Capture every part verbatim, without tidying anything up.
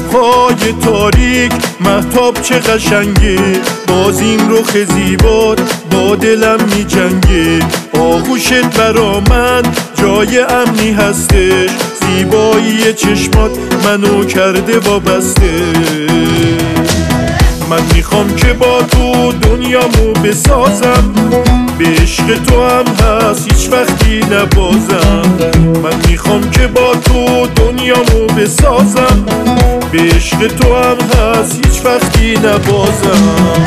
شب‌های تاریک مهتاب چه قشنگه، باز این رخ زیبات با دلم می جنگه. آغوشت برا من جای امنی هستش، زیبایی چشمات منو کرده وابسته. من میخوام که با تو دنیامو بسازم، به عشق تو هم هست هیچ وقتی نبازم. من میخوام که با تو دنیامو بسازم، به عشق تو هم هست هیچ وقتی نبازم.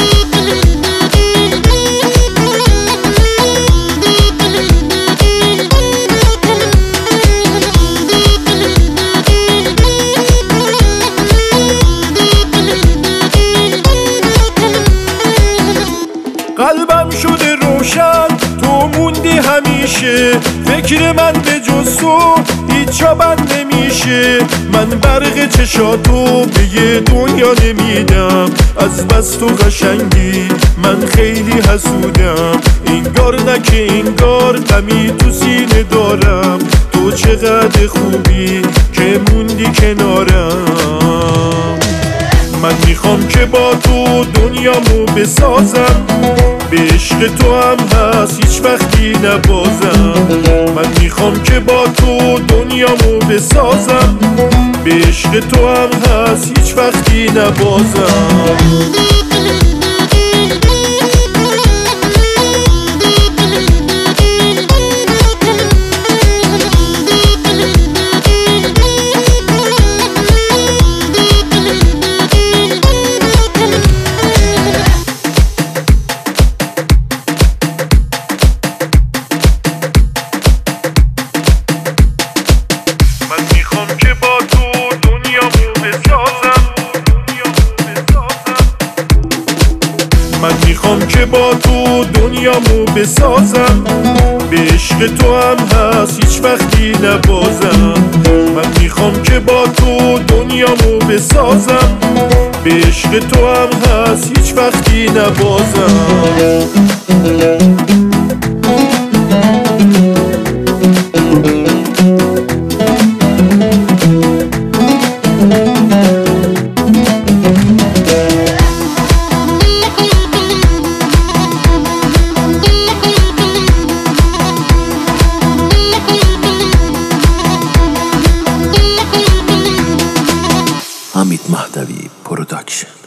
قلبم شده روشن، تو موندی همیشه، فکر من به جز تو هیچ جا بند نمیشه. من برق چشاتو به یه دنیا نمیدم، از بس تو قشنگی من خیلی حسودم. انگار نه که انگار غمی تو سینه دارم، تو چقدر خوبی که موندی کنارم. من میخوام که با تو دنیامو بسازم، به عشق تو هم هست هیچ وقتی نبازم. من میخوام که با تو دنیامو بسازم، به عشق تو هم هست هیچ وقتی نبازم. من میخوام که با تو دنیامو بسازم، به عشق تو هم هست هیچ وقتی نبازم. من میخوام که با تو دنیامو بسازم، به عشق تو هم هست هیچ وقتی نبازم. حمید مهدوی پروداکشن.